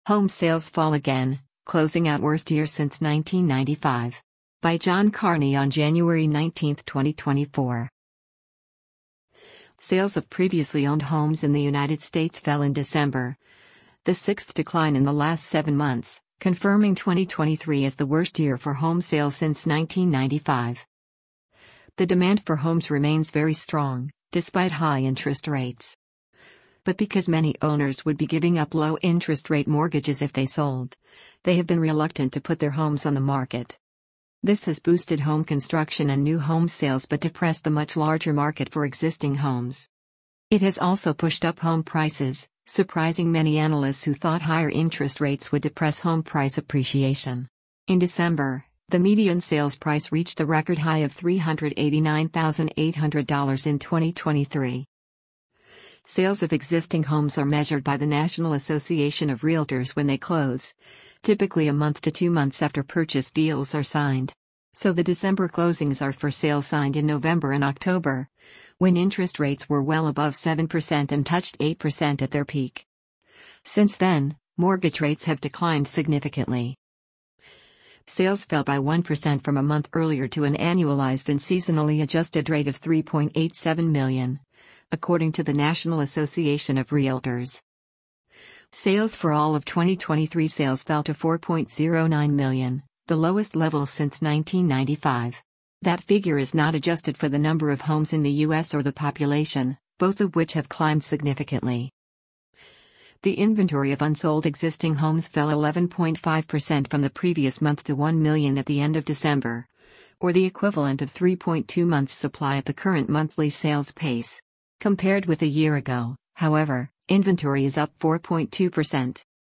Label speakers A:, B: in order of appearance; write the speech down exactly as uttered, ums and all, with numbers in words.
A: Home sales fall again, closing out worst year since nineteen ninety-five. By John Carney on January nineteenth, twenty twenty-four. Sales of previously owned homes in the United States fell in December, the sixth decline in the last seven months, confirming twenty twenty-three as the worst year for home sales since nineteen ninety-five. The demand for homes remains very strong, despite high interest rates. But because many owners would be giving up low interest rate mortgages if they sold, they have been reluctant to put their homes on the market. This has boosted home construction and new home sales but depressed the much larger market for existing homes. It has also pushed up home prices, surprising many analysts who thought higher interest rates would depress home price appreciation. In December, the median sales price reached a record high of three hundred eighty-nine thousand eight hundred dollars in twenty twenty-three. Sales of existing homes are measured by the National Association of Realtors when they close, typically a month to two months after purchase deals are signed. So the December closings are for sales signed in November and October, when interest rates were well above seven percent and touched eight percent at their peak. Since then, mortgage rates have declined significantly. Sales fell by one percent from a month earlier to an annualized and seasonally adjusted rate of three point eight seven million, according to the National Association of Realtors. Sales for all of twenty twenty-three sales fell to four point zero nine million, the lowest level since nineteen ninety-five. That figure is not adjusted for the number of homes in the U S or the population, both of which have climbed significantly. The inventory of unsold existing homes fell eleven point five percent from the previous month to one million at the end of December, or the equivalent of three point two months' supply at the current monthly sales pace. Compared with a year ago, however, inventory is up four point two percent.